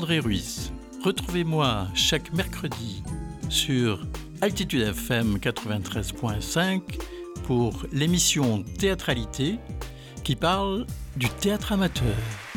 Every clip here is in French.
André Ruiz. Retrouvez-moi chaque mercredi sur Altitude FM 93.5 pour l'émission Théâtralité qui parle du théâtre amateur.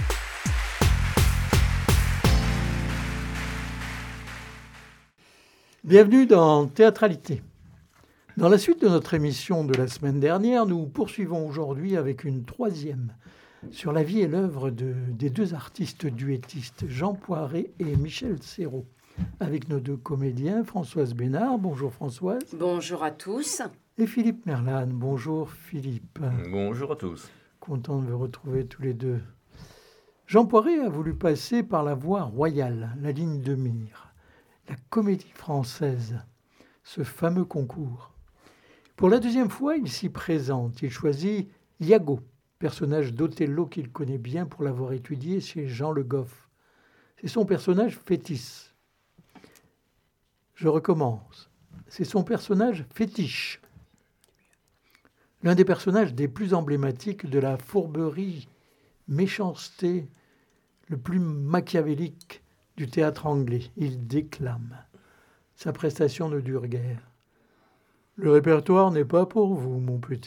Bienvenue dans Théâtralité. Dans la suite de notre émission de la semaine dernière, nous poursuivons aujourd'hui avec une troisième sur la vie et l'œuvre des deux artistes duettistes, Jean Poiret et Michel Serrault, avec nos deux comédiens, Françoise Bénard. Bonjour Françoise. Bonjour à tous. Et Philippe Merlan. Bonjour Philippe. Bonjour à tous. Content de vous retrouver tous les deux. Jean Poiret a voulu passer par la voie royale, la ligne de mire, la Comédie Française, ce fameux concours. Pour la deuxième fois, il s'y présente. Il choisit Iago, personnage d'Othello qu'il connaît bien pour l'avoir étudié chez Jean Le Goff. C'est son personnage fétiche. Je recommence. C'est son personnage fétiche. L'un des personnages des plus emblématiques de la fourberie, méchanceté, le plus machiavélique du théâtre anglais. Il déclame. Sa prestation ne dure guère. « Le répertoire n'est pas pour vous, mon petit. »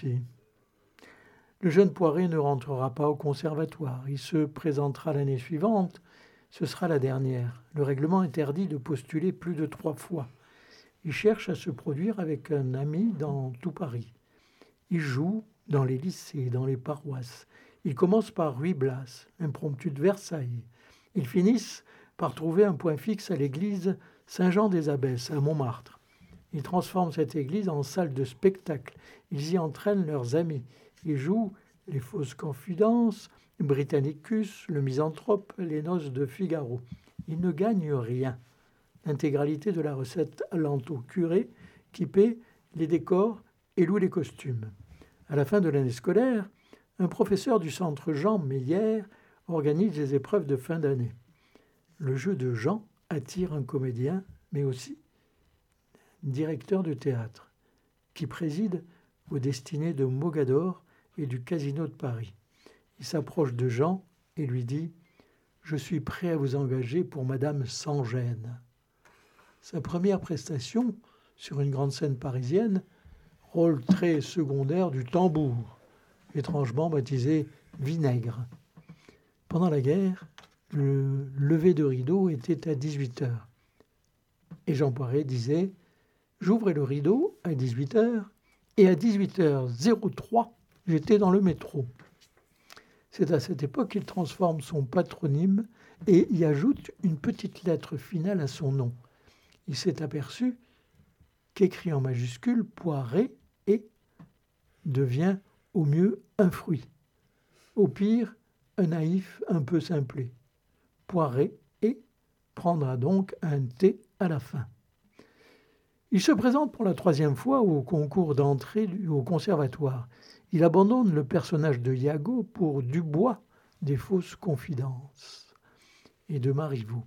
Le jeune Poiret ne rentrera pas au conservatoire. Il se présentera l'année suivante. Ce sera la dernière. Le règlement interdit de postuler plus de 3 fois. Il cherche à se produire avec un ami dans tout Paris. Il joue dans les lycées, dans les paroisses. Il commence par Ruy Blas, impromptu de Versailles. Ils finissent par trouver un point fixe à l'église Saint-Jean-des-Abbesses, à Montmartre. Ils transforment cette église en salle de spectacle. Ils y entraînent leurs amis. Ils jouent les fausses confidences, Britannicus, le misanthrope, les noces de Figaro. Ils ne gagnent rien. L'intégralité de la recette allant au curé qui paie les décors et loue les costumes. À la fin de l'année scolaire, un professeur du centre Jean Meyer organise les épreuves de fin d'année. Le jeu de Jean attire un comédien, mais aussi directeur de théâtre, qui préside aux destinées de Mogador et du Casino de Paris. Il s'approche de Jean et lui dit « Je suis prêt à vous engager pour Madame sans gêne ». Sa première prestation sur une grande scène parisienne, rôle très secondaire du tambour, étrangement baptisé Vinaigre. Pendant la guerre, le lever de rideau était à 18h. Et Jean Poiret disait « J'ouvrais le rideau à 18h et à 18h03, j'étais dans le métro. » C'est à cette époque qu'il transforme son patronyme et y ajoute une petite lettre finale à son nom. Il s'est aperçu qu'écrit en majuscule, Poiret et devient au mieux un fruit. Au pire, un naïf un peu simplé. Poiret et prendra donc un T à la fin. Il se présente pour la 3e fois au concours d'entrée au conservatoire. Il abandonne le personnage de Iago pour Dubois des fausses confidences et de Marivaux.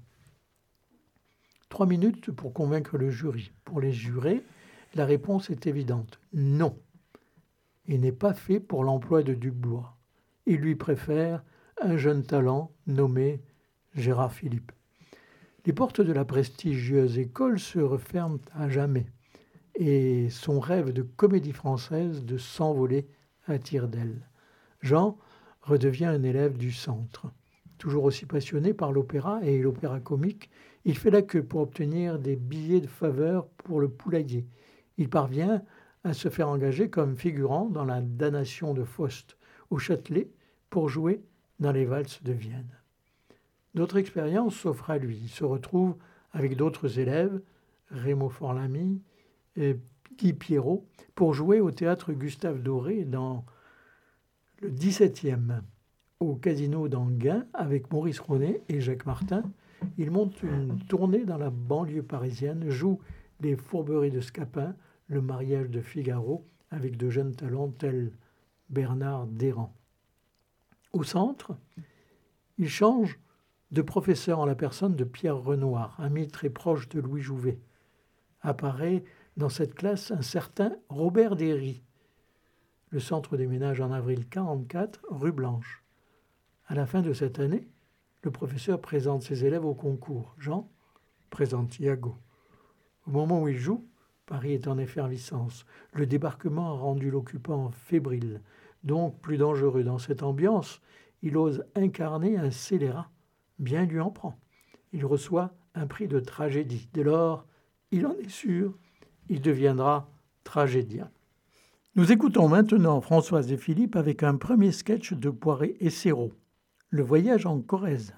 3 minutes pour convaincre le jury. Pour les jurés, la réponse est évidente. Non. Il n'est pas fait pour l'emploi de Dubois. Il lui préfère un jeune talent nommé Gérard Philipe. Les portes de la prestigieuse école se referment à jamais et son rêve de comédie française de s'envoler attire d'elle. Jean redevient un élève du centre. Toujours aussi passionné par l'opéra et l'opéra comique, il fait la queue pour obtenir des billets de faveur pour le poulailler. Il parvient à se faire engager comme figurant dans la damnation de Faust au Châtelet pour jouer dans les valses de Vienne. D'autres expériences s'offrent à lui. Il se retrouve avec d'autres élèves, Raymond Forlamy et Guy Pierrot, pour jouer au théâtre Gustave Doré dans le 17e. Au Casino d'Anguin, avec Maurice Ronet et Jacques Martin, il monte une tournée dans la banlieue parisienne, joue les fourberies de Scapin, le mariage de Figaro, avec de jeunes talents tels Bernard Desrands. Au centre, il change de professeur en la personne de Pierre Renoir, ami très proche de Louis Jouvet. Apparaît dans cette classe un certain Robert Derry. Le centre déménage en avril 1944, rue Blanche. À la fin de cette année, Le professeur présente ses élèves au concours. Jean présente Iago. Au moment où il joue, Paris est en effervescence. Le débarquement a rendu l'occupant fébrile, donc plus dangereux. Dans cette ambiance, il ose incarner un scélérat. Bien lui en prend. Il reçoit un prix de tragédie. Dès lors, il en est sûr, il deviendra tragédien. Nous écoutons maintenant Françoise et Philippe avec un premier sketch de Poiret et Serrault. Le voyage en Corrèze.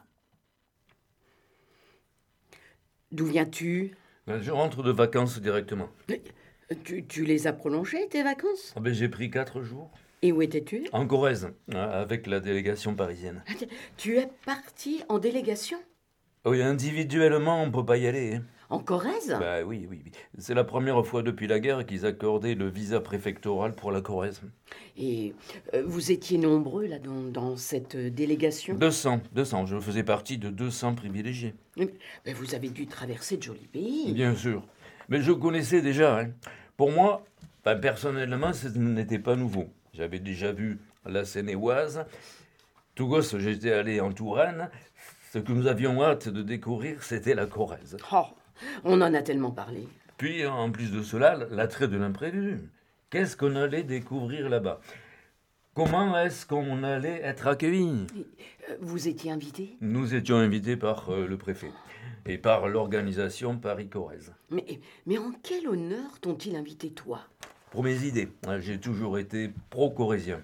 D'où viens-tu ? Je rentre de vacances directement. Tu les as prolongées, tes vacances ? J'ai pris 4 jours. Et où étais-tu ? En Corrèze, avec la délégation parisienne. Tu es parti en délégation ? Oui, individuellement, on ne peut pas y aller. En Corrèze ? Oui. C'est la première fois depuis la guerre qu'ils accordaient le visa préfectoral pour la Corrèze. Et vous étiez nombreux là dans cette délégation ? 200. Je faisais partie de 200 privilégiés. Mais vous avez dû traverser de jolis pays. Bien sûr. Mais je connaissais déjà. Pour moi, personnellement, ce n'était pas nouveau. J'avais déjà vu la Seine-et-Oise. Tout gosse, j'étais allé en Touraine. Ce que nous avions hâte de découvrir, c'était la Corrèze. Oh, on en a tellement parlé. Puis, en plus de cela, l'attrait de l'imprévu. Qu'est-ce qu'on allait découvrir là-bas ? Comment est-ce qu'on allait être accueillis ? Vous étiez invité ? Nous étions invités par le préfet et par l'organisation Paris-Corrèze. Mais en quel honneur t'ont-ils invité, toi ? Pour mes idées, j'ai toujours été pro-corrézien.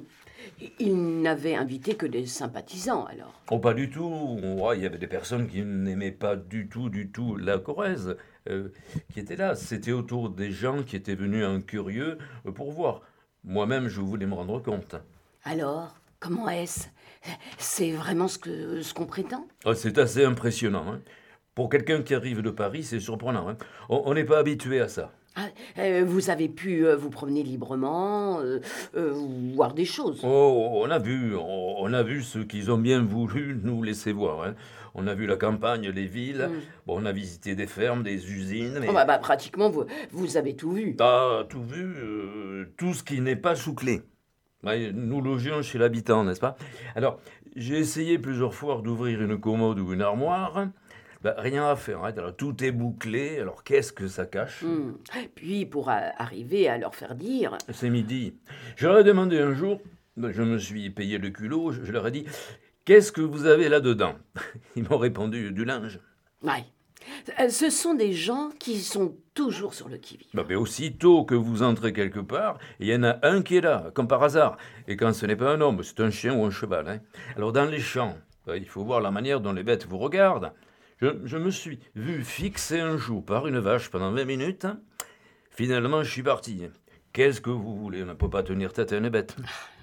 Ils n'avaient invité que des sympathisants, alors ? Oh, pas du tout. Il y avait des personnes qui n'aimaient pas du tout la Corrèze, qui étaient là. C'était autour des gens qui étaient venus en curieux pour voir. Moi-même, je voulais me rendre compte. Alors, comment est-ce ? C'est vraiment ce qu'on prétend ? C'est assez impressionnant. Pour quelqu'un qui arrive de Paris, c'est surprenant. On n'est pas habitué à ça. Vous avez pu vous promener librement, voir des choses. On a vu ce qu'ils ont bien voulu nous laisser voir. On a vu la campagne, les villes. On a visité des fermes, des usines. Mais... pratiquement, vous avez tout vu. Tout vu, tout ce qui n'est pas sous clé. Nous logions chez l'habitant, n'est-ce pas ? Alors, j'ai essayé plusieurs fois d'ouvrir une commode ou une armoire. Rien à faire, alors, tout est bouclé, alors qu'est-ce que ça cache ? Puis pour arriver à leur faire dire... C'est midi. Je leur ai demandé un jour, je me suis payé le culot, je leur ai dit, qu'est-ce que vous avez là-dedans ? Ils m'ont répondu, du linge. Ce sont des gens qui sont toujours sur le qui-vive. Mais aussitôt que vous entrez quelque part, il y en a un qui est là, comme par hasard. Et quand ce n'est pas un homme, c'est un chien ou un cheval. Alors dans les champs, il faut voir la manière dont les bêtes vous regardent. Je me suis vu fixer un joug par une vache pendant 20 minutes. Finalement, je suis parti. Qu'est-ce que vous voulez ? On ne peut pas tenir tête à une bête.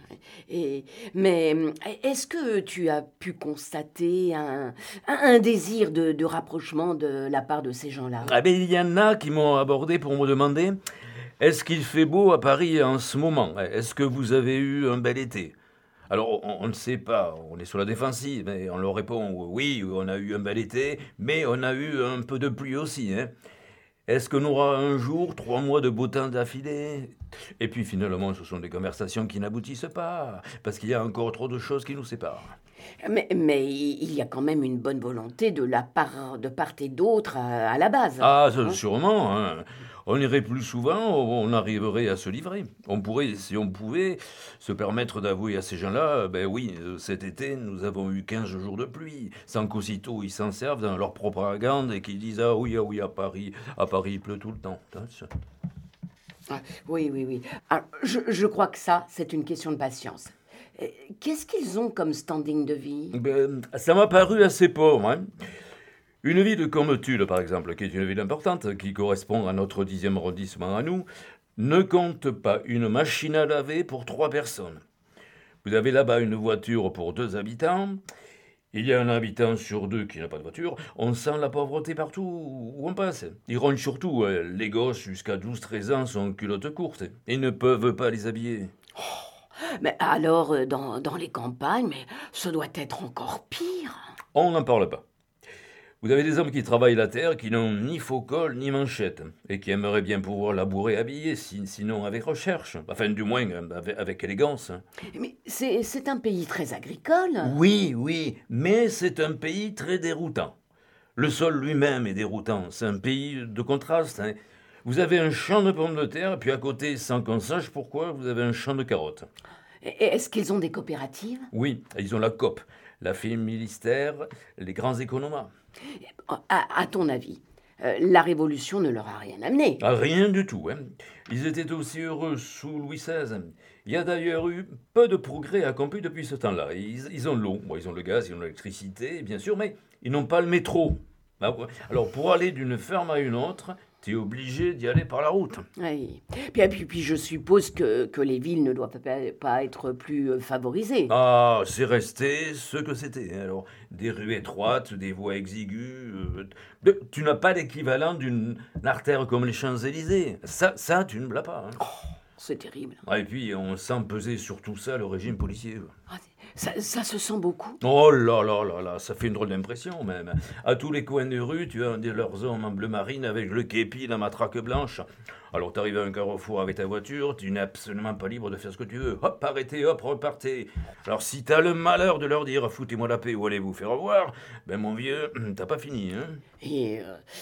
Mais est-ce que tu as pu constater un désir de rapprochement de la part de ces gens-là ? Il y en a qui m'ont abordé pour me demander « Est-ce qu'il fait beau à Paris en ce moment ? Est-ce que vous avez eu un bel été ?» Alors, on ne sait pas, on est sur la défensive, mais on leur répond « Oui, on a eu un bel été, mais on a eu un peu de pluie aussi. » Est-ce qu'on aura un jour 3 mois de beau temps d'affilée ? Et puis finalement, ce sont des conversations qui n'aboutissent pas, parce qu'il y a encore trop de choses qui nous séparent. Mais il y a quand même une bonne volonté de part et d'autre à la base. Sûrement. On irait plus souvent, on arriverait à se livrer. On pourrait, si on pouvait, se permettre d'avouer à ces gens-là, oui, cet été, nous avons eu 15 jours de pluie, sans qu'aussitôt ils s'en servent dans leur propagande et qu'ils disent « Ah oui, à Paris, il pleut tout le temps. » Oui. Alors, je crois que ça, c'est une question de patience. Qu'est-ce qu'ils ont comme standing de vie ? Ça m'a paru assez pauvre. Une ville comme Tulle, par exemple, qui est une ville importante, qui correspond à notre 10e arrondissement à nous, ne compte pas une machine à laver pour 3 personnes. Vous avez là-bas une voiture pour 2 habitants. Il y a un habitant sur 2 qui n'a pas de voiture. On sent la pauvreté partout où on passe. Ils rongent surtout. Les gosses jusqu'à 12-13 ans sont en culottes courtes. Ils ne peuvent pas les habiller. Mais alors, dans les campagnes, mais ça doit être encore pire. On n'en parle pas. Vous avez des hommes qui travaillent la terre, qui n'ont ni faux col ni manchette, et qui aimeraient bien pouvoir labourer habillés, sinon avec recherche, enfin du moins avec élégance. Mais c'est un pays très agricole. Oui, oui, mais c'est un pays très déroutant. Le sol lui-même est déroutant, c'est un pays de contraste. Hein. Vous avez un champ de pommes de terre, puis à côté, sans qu'on sache pourquoi, vous avez un champ de carottes. Et est-ce qu'ils ont des coopératives? Oui, ils ont la COP, la firme militaire, les grands économas. À ton avis, la Révolution ne leur a rien amené. Ah, rien du tout. Hein. Ils étaient aussi heureux sous Louis XVI. Il y a d'ailleurs eu peu de progrès accomplis depuis ce temps-là. Ils ont l'eau, ils ont le gaz, ils ont l'électricité, bien sûr, mais ils n'ont pas le métro. Alors, pour aller d'une ferme à une autre, tu es obligé d'y aller par la route. Oui. Puis je suppose que les villes ne doivent pas être plus favorisées. Ah, c'est resté ce que c'était. Alors, des rues étroites, des voies exiguës. Tu n'as pas l'équivalent d'une artère comme les Champs-Élysées. Ça, tu ne l'as pas. Hein. C'est terrible. Ah, et puis, on sent peser sur tout ça le régime policier. Ah, ça se sent beaucoup. Oh là là là là, ça fait une drôle d'impression même. À tous les coins de rue, tu as leurs hommes en bleu marine avec le képi, la matraque blanche. Alors t'arrives à un carrefour avec ta voiture, tu n'es absolument pas libre de faire ce que tu veux. Hop, arrêtez, hop, repartez. Alors si t'as le malheur de leur dire foutez-moi la paix ou allez vous faire voir, ben mon vieux, t'as pas fini, hein. Et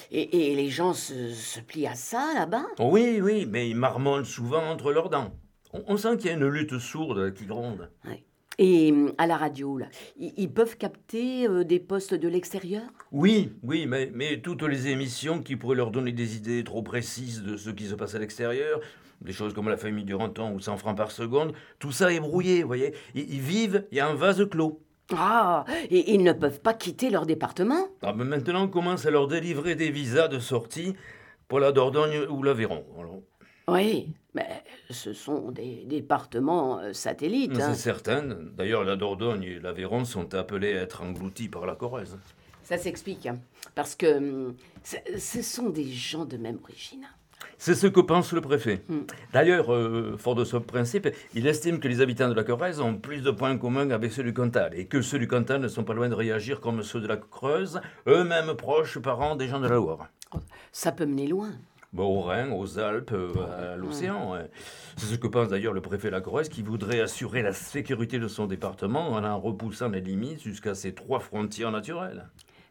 les gens se plient à ça là-bas? Oui, oui, mais ils marmonnent souvent entre leurs dents. On sent qu'il y a une lutte sourde qui gronde. Ouais. Et à la radio, là, ils peuvent capter des postes de l'extérieur? Oui, oui, mais toutes les émissions qui pourraient leur donner des idées trop précises de ce qui se passe à l'extérieur, des choses comme La Famille Duranton ou 100 francs par seconde, tout ça est brouillé, vous voyez. Ils vivent, il y a un vase clos. Ah, et ils ne peuvent pas quitter leur département? Ah, mais maintenant, on commence à leur délivrer des visas de sortie pour la Dordogne ou l'Aveyron. Alors, Oui, mais ce sont des départements satellites. c'est Hein. certain. D'ailleurs, la Dordogne et l'Aveyron sont appelés à être engloutis par la Corrèze. Ça s'explique, hein, parce que ce sont des gens de même origine. C'est ce que pense le préfet. D'ailleurs, fort de ce principe, il estime que les habitants de la Corrèze ont plus de points communs avec ceux du Cantal, et que ceux du Cantal ne sont pas loin de réagir comme ceux de la Creuse, eux-mêmes proches parents des gens de la Loire. Ça peut mener loin. Au Rhin, aux Alpes, à l'océan. Ouais. C'est ce que pense d'ailleurs le préfet de la Corrèze, qui voudrait assurer la sécurité de son département en repoussant les limites jusqu'à ses 3 frontières naturelles.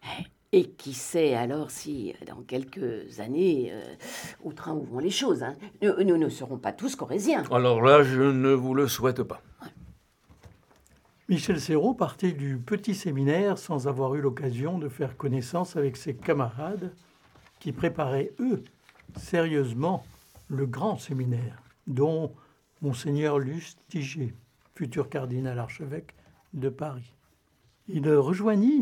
Et qui sait alors si, dans quelques années, au train où vont les choses, hein, nous ne serons pas tous corréziens. Alors là, je ne vous le souhaite pas. Michel Serrault partait du petit séminaire sans avoir eu l'occasion de faire connaissance avec ses camarades qui préparaient, eux, sérieusement, le grand séminaire, dont Monseigneur Lustiger, futur cardinal archevêque de Paris. Il rejoignit,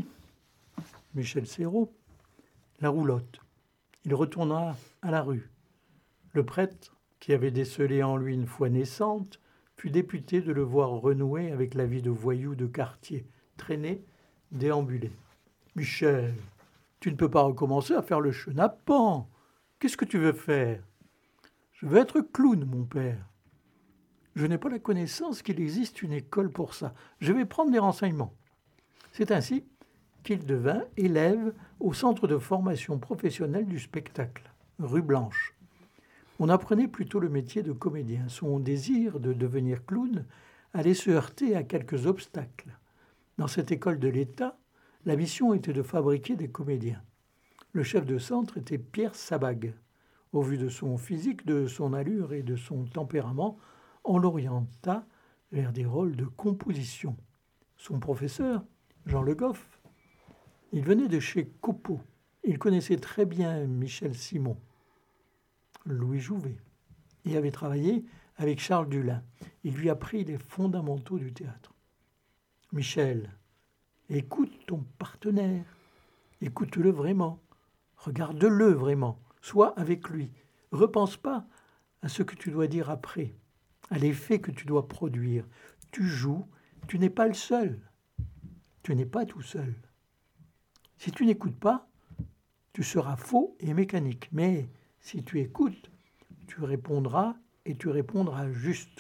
Michel Serrault, la roulotte. Il retourna à la rue. Le prêtre, qui avait décelé en lui une foi naissante, fut député de le voir renouer avec la vie de voyou de quartier, traîner, déambuler. « Michel, tu ne peux pas recommencer à faire le chenapan. Qu'est-ce que tu veux faire ? » ?»« Je veux être clown, mon père. Je n'ai pas la connaissance qu'il existe une école pour ça. Je vais prendre des renseignements. » C'est ainsi qu'il devint élève au centre de formation professionnelle du spectacle, rue Blanche. On apprenait plutôt le métier de comédien. Son désir de devenir clown allait se heurter à quelques obstacles. Dans cette école de l'État, la mission était de fabriquer des comédiens. Le chef de centre était Pierre Sabag. Au vu de son physique, de son allure et de son tempérament, on l'orienta vers des rôles de composition. Son professeur, Jean Le Goff, il venait de chez Copeau. Il connaissait très bien Michel Simon, Louis Jouvet, et avait travaillé avec Charles Dulin. Il lui apprit les fondamentaux du théâtre. « Michel, écoute ton partenaire, écoute-le vraiment, regarde-le vraiment, sois avec lui. Repense pas à ce que tu dois dire après, à l'effet que tu dois produire. Tu joues, tu n'es pas le seul, tu n'es pas tout seul. Si tu n'écoutes pas, tu seras faux et mécanique. Mais si tu écoutes, tu répondras et tu répondras juste.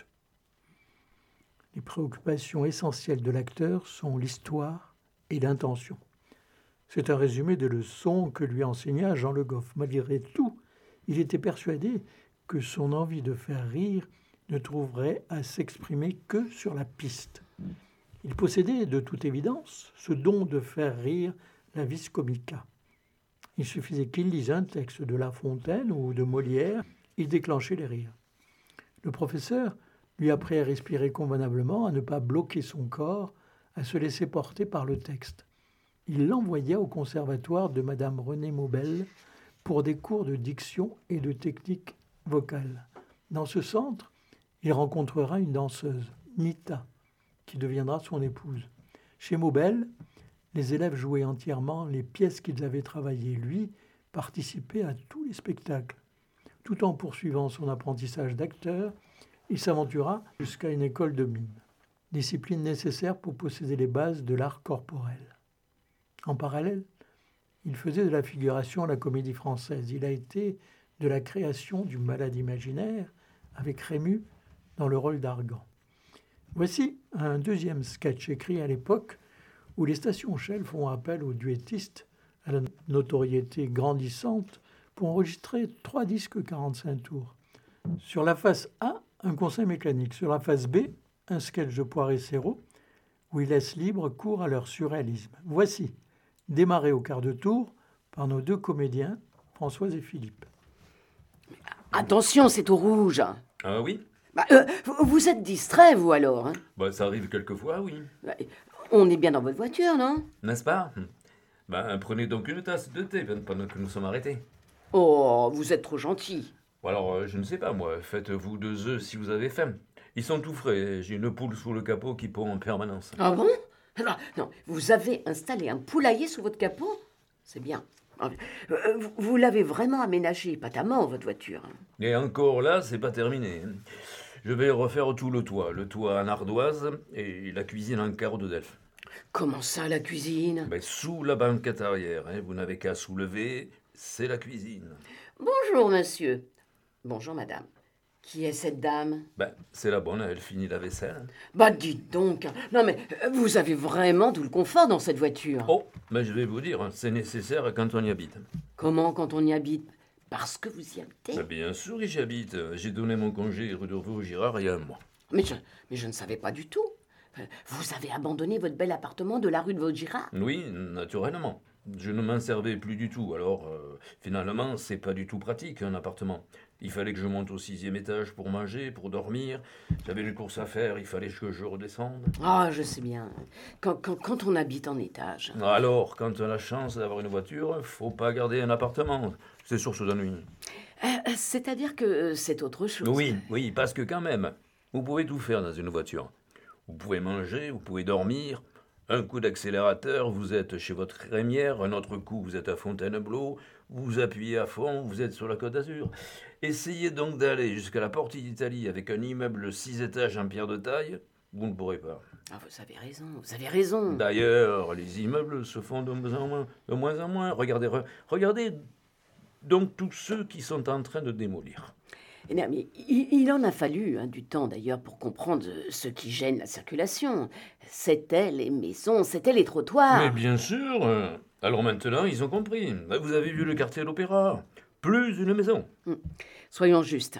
Les préoccupations essentielles de l'acteur sont l'histoire et l'intention. C'est un résumé des leçons que lui enseigna Jean Le Goff. Malgré tout, il était persuadé que son envie de faire rire ne trouverait à s'exprimer que sur la piste. Il possédait de toute évidence ce don de faire rire la vis comica. Il suffisait qu'il lise un texte de La Fontaine ou de Molière, il déclenchait les rires. Le professeur lui apprit à respirer convenablement, à ne pas bloquer son corps, à se laisser porter par le texte. Il l'envoya au conservatoire de Madame Renée Maubel pour des cours de diction et de technique vocale. Dans ce centre, il rencontrera une danseuse, Nita, qui deviendra son épouse. Chez Maubel, les élèves jouaient entièrement les pièces qu'ils avaient travaillées. Lui participait à tous les spectacles. Tout en poursuivant son apprentissage d'acteur, il s'aventura jusqu'à une école de mime, discipline nécessaire pour posséder les bases de l'art corporel. En parallèle, il faisait de la figuration à la Comédie Française. Il a été de la création du Malade imaginaire avec Rému dans le rôle d'Argan. Voici un deuxième sketch écrit à l'époque où les stations Shell font appel aux duettistes à la notoriété grandissante pour enregistrer 3 disques 45 tours. Sur la face A, un conseil mécanique. Sur la face B, un sketch de Poiré-Séraud où ils laissent libre cours à leur surréalisme. Voici, démarré au quart de tour par nos 2 comédiens, Françoise et Philippe. Attention, c'est au rouge. Ah oui? Vous êtes distrait, vous, alors, hein? Ça arrive quelquefois, oui. On est bien dans votre voiture, non? N'est-ce pas? Prenez donc une tasse de thé pendant que nous sommes arrêtés. Oh, vous êtes trop gentil. Alors, je ne sais pas, moi. Faites-vous 2 œufs si vous avez faim. Ils sont tout frais. J'ai une poule sous le capot qui pond en permanence. Ah bon? Non, vous avez installé un poulailler sous votre capot? C'est bien. Vous l'avez vraiment aménagé patamment, votre voiture. Et encore là, c'est pas terminé. Je vais refaire tout le toit en ardoise et la cuisine en carreau de Delft. Comment ça, la cuisine? Sous la banquette arrière, vous n'avez qu'à soulever, c'est la cuisine. Bonjour, monsieur. Bonjour, madame. Qui est cette dame? C'est la bonne, elle finit la vaisselle. Dites donc. Non, mais vous avez vraiment tout le confort dans cette voiture. Oh, je vais vous dire, c'est nécessaire quand on y habite. Comment quand on y habite? Parce que vous y habitez? Bien sûr que j'y habite. J'ai donné mon congé rue de Vaugirard il y a un mois. Mais je ne savais pas du tout. Vous avez abandonné votre bel appartement de la rue de Vaugirard? Oui, naturellement. Je ne m'en servais plus du tout, alors finalement, c'est pas du tout pratique un appartement. Il fallait que je monte au 6e étage pour manger, pour dormir. J'avais une course à faire, il fallait que je redescende. Ah, je sais bien. Quand on habite en étage. Alors, quand on a la chance d'avoir une voiture, faut pas garder un appartement. C'est source d'ennui. C'est-à-dire que c'est autre chose. Oui, parce que quand même, vous pouvez tout faire dans une voiture. Vous pouvez manger, vous pouvez dormir. Un coup d'accélérateur, vous êtes chez votre crémière. Un autre coup, vous êtes à Fontainebleau. Vous appuyez à fond, vous êtes sur la Côte d'Azur. Essayez donc d'aller jusqu'à la Porte d'Italie avec un immeuble 6 étages en pierre de taille. Vous ne pourrez pas. Ah, vous avez raison. D'ailleurs, les immeubles se font de moins en moins. Regardez donc tous ceux qui sont en train de démolir. Non, mais il en a fallu du temps d'ailleurs pour comprendre ce qui gêne la circulation. C'était les maisons, c'était les trottoirs. Mais bien sûr. Alors maintenant, ils ont compris. Vous avez vu le quartier de l'Opéra? Plus une maison. Soyons justes.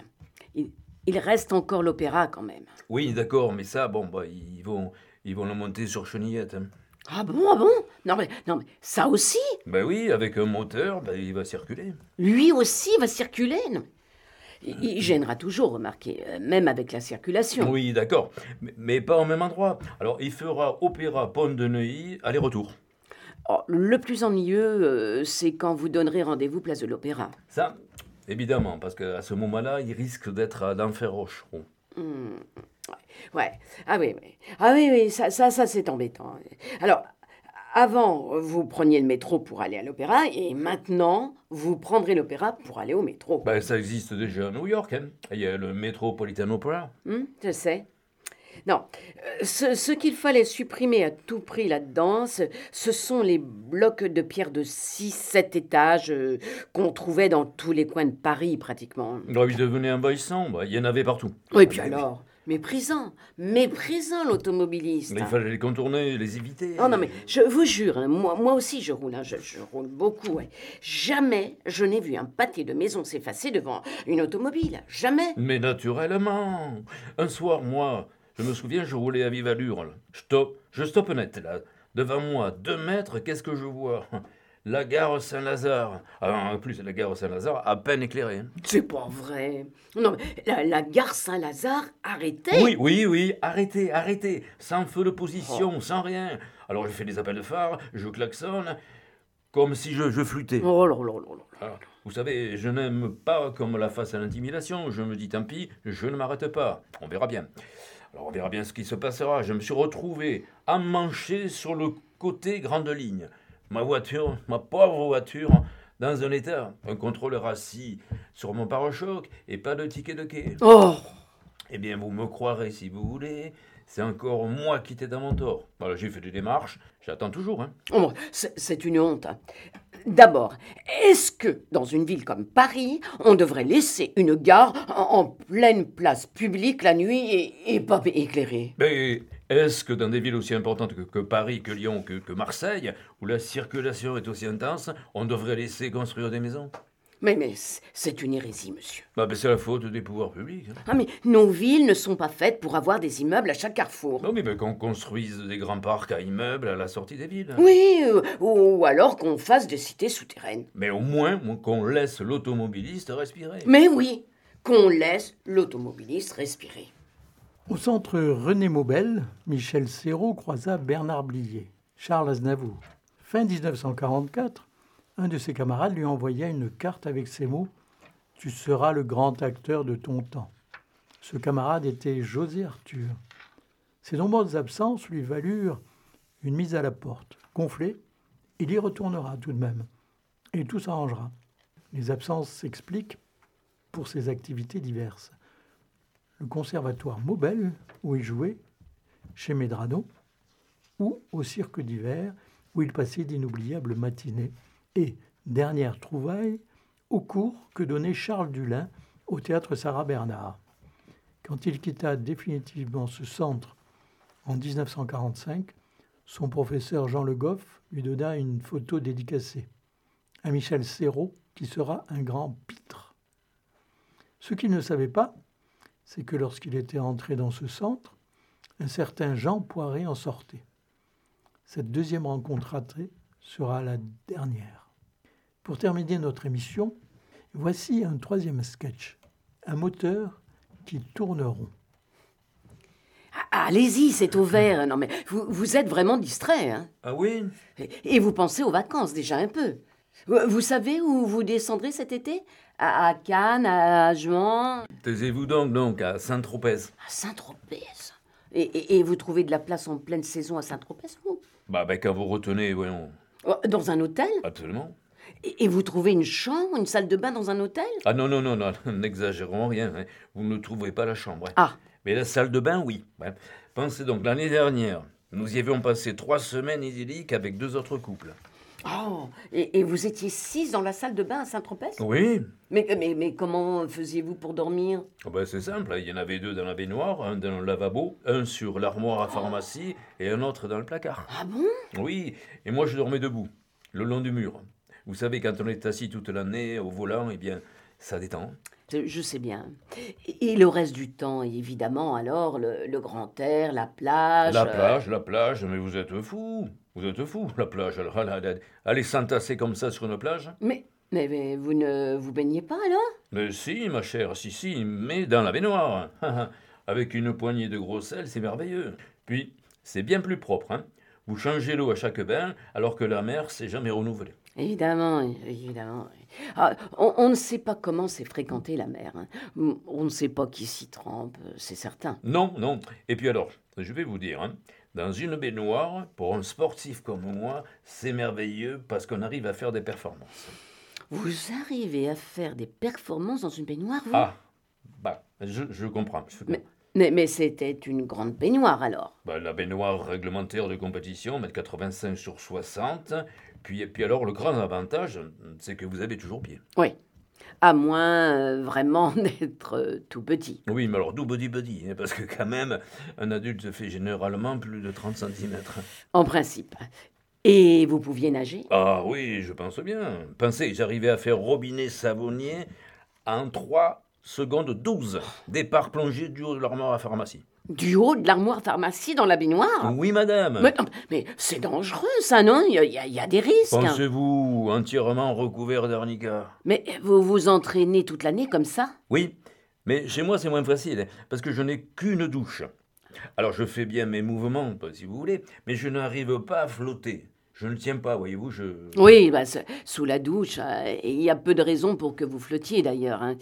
Il reste encore l'Opéra quand même. Oui, d'accord, mais ça, ils vont le monter sur chenillette. Ah bon? Non mais ça aussi? Oui, avec un moteur, il va circuler. Lui aussi va circuler? Non. Il gênera toujours, remarquez, même avec la circulation. Oui, d'accord, mais pas au même endroit. Alors, il fera Opéra Pont de Neuilly, aller-retour. Oh, le plus ennuyeux, c'est quand vous donnerez rendez-vous place de l'Opéra. Ça, évidemment, parce qu'à ce moment-là, il risque d'être à l'Enfer-Rochereau. Ouais. Ah oui, ça c'est embêtant. Alors, avant, vous preniez le métro pour aller à l'Opéra, et maintenant, vous prendrez l'Opéra pour aller au métro. Ça existe déjà à New York, hein. Il y a le Metropolitan Opera. Je sais. Non, ce qu'il fallait supprimer à tout prix là-dedans, ce sont les blocs de pierre de 6-7 étages qu'on trouvait dans tous les coins de Paris, pratiquement. Il devenait envahissant, il y en avait partout. Oui, puis alors, Méprisant l'automobiliste. Mais il fallait les contourner, les éviter. Oh non, mais je vous jure, hein, moi aussi je roule, hein, je roule beaucoup. Ouais. Jamais je n'ai vu un pâté de maison s'effacer devant une automobile. Jamais. Mais naturellement. Un soir, moi, je me souviens, je roulais à vive allure. Là. Je stoppe net, là. Devant moi, 2 mètres, qu'est-ce que je vois? La gare Saint-Lazare. Ah, en plus, la gare Saint-Lazare, à peine éclairée. Hein. C'est pas vrai. Non, mais la gare Saint-Lazare, arrêtez. Oui, arrêtez. Sans feu de position, sans rien. Alors, je fais des appels de phare, je klaxonne, comme si je flûtais. Oh là là là là. Alors, vous savez, je n'aime pas comme la face à l'intimidation. Je me dis, tant pis, je ne m'arrête pas. On verra bien. Alors, on verra bien ce qui se passera. Je me suis retrouvé emmanché sur le côté grande ligne. Ma pauvre voiture, dans un état. Un contrôleur assis sur mon pare-choc et pas de ticket de quai. Oh. Eh bien, vous me croirez si vous voulez, c'est encore moi qui étais dans mon tort. Voilà, j'ai fait des démarches, j'attends toujours. Hein. Oh, c'est une honte. Hein. D'abord, est-ce que dans une ville comme Paris, on devrait laisser une gare en pleine place publique la nuit et pas éclairée? Mais est-ce que dans des villes aussi importantes que Paris, que Lyon, que Marseille, où la circulation est aussi intense, on devrait laisser construire des maisons? Mais c'est une hérésie, monsieur. Ben, c'est la faute des pouvoirs publics. Hein. Ah, mais nos villes ne sont pas faites pour avoir des immeubles à chaque carrefour. Non, mais qu'on construise des grands parcs à immeubles à la sortie des villes. Oui, ou alors qu'on fasse des cités souterraines. Mais au moins qu'on laisse l'automobiliste respirer. Mais oui, qu'on laisse l'automobiliste respirer. Au centre René Maubel, Michel Serrault croisa Bernard Blier, Charles Aznavour. Fin 1944, un de ses camarades lui envoya une carte avec ces mots « Tu seras le grand acteur de ton temps ». Ce camarade était José Arthur. Ses nombreuses absences lui valurent une mise à la porte. Gonflé, il y retournera tout de même. Et tout s'arrangera. Les absences s'expliquent pour ses activités diverses. Le conservatoire Maubel, où il jouait, chez Medrano, ou au cirque d'hiver, où il passait d'inoubliables matinées. Et, dernière trouvaille, au cours que donnait Charles Dulin au théâtre Sarah Bernard. Quand il quitta définitivement ce centre en 1945, son professeur Jean Le Goff lui donna une photo dédicacée à Michel Serrault, qui sera un grand pitre. Ce qu'il ne savait pas, c'est que lorsqu'il était entré dans ce centre, un certain Jean Poiret en sortait. Cette deuxième rencontre ratée sera la dernière. Pour terminer notre émission, voici un troisième sketch, un moteur qui tourne rond. Allez-y, c'est ouvert. Non, mais vous êtes vraiment distrait. Hein. Ah oui? Et vous pensez aux vacances déjà un peu. Vous savez où vous descendrez cet été? À Cannes, à Juan? Taisez-vous donc, à Saint-Tropez. À Saint-Tropez. Et vous trouvez de la place en pleine saison à Saint-Tropez, vous? Bah, quand vous retenez, voyons. Dans un hôtel? Absolument. Et vous trouvez une chambre, une salle de bain dans un hôtel? Ah non, n'exagérons rien. Hein. Vous ne trouverez pas la chambre. Hein. Ah. Mais la salle de bain, oui. Ouais. Pensez donc, l'année dernière, nous y avions passé 3 semaines idylliques avec 2 autres couples. Oh, et vous étiez 6 dans la salle de bain à Saint-Tropez? Oui. Mais comment faisiez-vous pour dormir? Oh ben c'est simple, il y en avait 2 dans la baignoire, un dans le lavabo, un sur l'armoire à pharmacie et un autre dans le placard. Ah bon? Oui, et moi je dormais debout, le long du mur. Vous savez, quand on est assis toute l'année au volant, eh bien, ça détend. Je sais bien. Et le reste du temps, évidemment, alors, le grand air, la plage... La plage, mais vous êtes fou, la plage. Alors, aller s'entasser comme ça sur une plage? Mais vous ne vous baignez pas, alors? Mais si, ma chère, si, mais dans la baignoire. Avec une poignée de gros sel, c'est merveilleux. Puis, c'est bien plus propre, hein. Vous changez l'eau à chaque bain, alors que la mer, c'est jamais renouvelée. Évidemment. Ah, on ne sait pas comment c'est fréquenter la mer. Hein. On ne sait pas qui s'y trempe, c'est certain. Non. Et puis alors, je vais vous dire, hein, dans une baignoire, pour un sportif comme moi, c'est merveilleux parce qu'on arrive à faire des performances. Vous arrivez à faire des performances dans une baignoire, vous? Ah, je comprends. Mais c'était une grande baignoire, alors? La baignoire réglementaire de compétition, 1,85 m sur 60. Puis alors, le grand avantage, c'est que vous avez toujours pied. Oui. À moins vraiment d'être tout petit. Oui, mais alors d'où buddy, hein, parce que quand même, un adulte fait généralement plus de 30 cm. En principe. Et vous pouviez nager? Ah oui, je pense bien. Pensez, j'arrivais à faire robinet savonnier en 3 secondes 12. Départ plongé du haut de l'armoire à pharmacie. Du haut de l'armoire pharmacie dans la baignoire? Oui, madame. Mais c'est dangereux, ça, non? Il y a des risques. Pensez-vous entièrement recouvert d'arnica? Mais vous vous entraînez toute l'année comme ça? Oui, mais chez moi c'est moins facile, parce que je n'ai qu'une douche. Alors je fais bien mes mouvements, si vous voulez, mais je n'arrive pas à flotter. Je ne tiens pas, voyez-vous, Oui, sous la douche, il y a peu de raisons pour que vous flottiez d'ailleurs. Hein.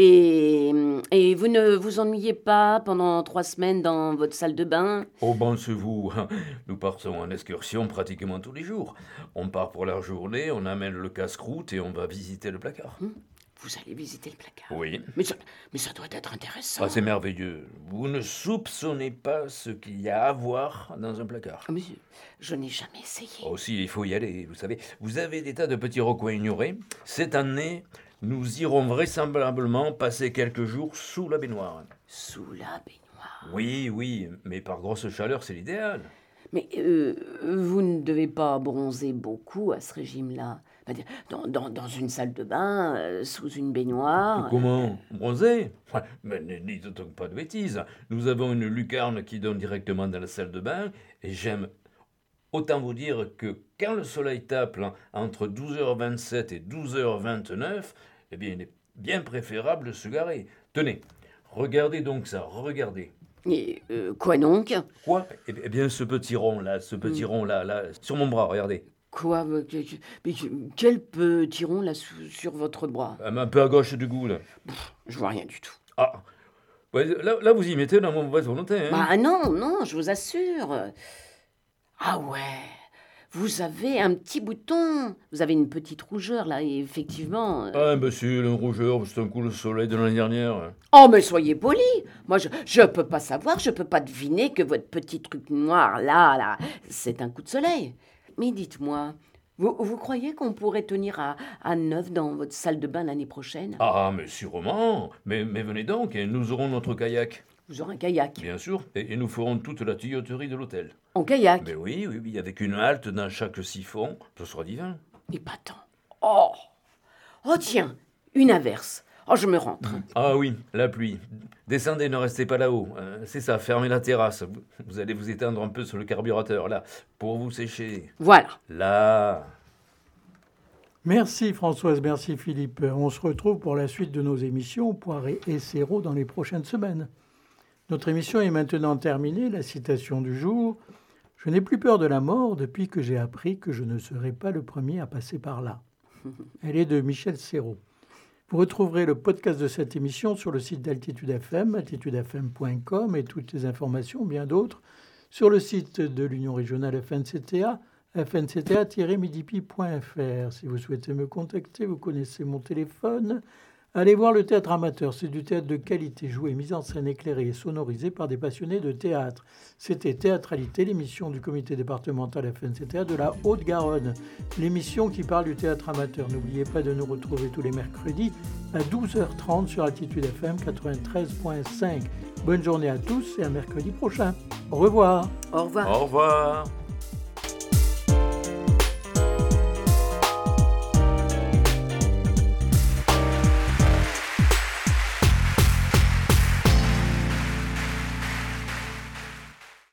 Et vous ne vous ennuyez pas pendant 3 semaines dans votre salle de bain? Oh, pensez-vous, nous partons en excursion pratiquement tous les jours. On part pour la journée, on amène le casse-croûte et on va visiter le placard. Vous allez visiter le placard? Oui. Mais ça doit être intéressant. Ah, c'est merveilleux. Vous ne soupçonnez pas ce qu'il y a à voir dans un placard. Mais je n'ai jamais essayé. Oh si, il faut y aller, vous savez. Vous avez des tas de petits recoins ignorés. Cette année, nous irons vraisemblablement passer quelques jours sous la baignoire. Sous la baignoire? Oui, mais par grosse chaleur, c'est l'idéal. Mais vous ne devez pas bronzer beaucoup à ce régime-là. Dans une salle de bain, sous une baignoire. Comment? Bronzer? Mais ne dites donc pas de bêtises. Nous avons une lucarne qui donne directement dans la salle de bain et j'aime autant vous dire que quand le soleil tape entre 12h27 et 12h29, eh bien, il est bien préférable de se garer. Tenez, regardez donc ça, regardez. Et quoi donc? Quoi? Eh bien, ce petit rond-là, là, sur mon bras, regardez. Quoi? Mais quel petit rond là sur votre bras? Un peu à gauche du goût, là. Je vois rien du tout. Ah, ouais, là vous y mettez dans mon mauvaise volonté, hein? Bah non, je vous assure. Ah ouais, vous avez un petit bouton. Vous avez une petite rougeur là, et effectivement... Ah, imbécile, une rougeur, c'est un coup de soleil de l'année dernière. Oh, mais soyez poli. Moi, je peux pas savoir, je peux pas deviner que votre petit truc noir là, c'est un coup de soleil. Mais dites-moi, vous croyez qu'on pourrait tenir à neuf dans votre salle de bain l'année prochaine? Ah, mais sûrement. Mais venez donc, et nous aurons notre kayak. Vous aurez un kayak? Bien sûr, et nous ferons toute la tuyauterie de l'hôtel. En kayak? Mais oui, avec une halte dans chaque siphon, ce sera divin. Épatant. Oh tiens, une averse. Oh, je me rentre. Ah oui, la pluie. Descendez, ne restez pas là-haut. C'est ça, fermez la terrasse. Vous allez vous éteindre un peu sur le carburateur, là, pour vous sécher. Voilà. Là. Merci Françoise, merci Philippe. On se retrouve pour la suite de nos émissions Poiré et Serrault dans les prochaines semaines. Notre émission est maintenant terminée. La citation du jour. Je n'ai plus peur de la mort depuis que j'ai appris que je ne serai pas le premier à passer par là. Elle est de Michel Serrault. Vous retrouverez le podcast de cette émission sur le site d'Altitude FM, altitudefm.com, et toutes les informations, bien d'autres, sur le site de l'Union régionale FNCTA, fncta-midipi.fr. Si vous souhaitez me contacter, vous connaissez mon téléphone. Allez voir le théâtre amateur, c'est du théâtre de qualité, joué, mis en scène, éclairé et sonorisé par des passionnés de théâtre. C'était Théâtralité, l'émission du comité départemental FNCTA de la Haute-Garonne, l'émission qui parle du théâtre amateur. N'oubliez pas de nous retrouver tous les mercredis à 12h30 sur Altitude FM 93.5. Bonne journée à tous et à mercredi prochain. Au revoir. Au revoir. Au revoir.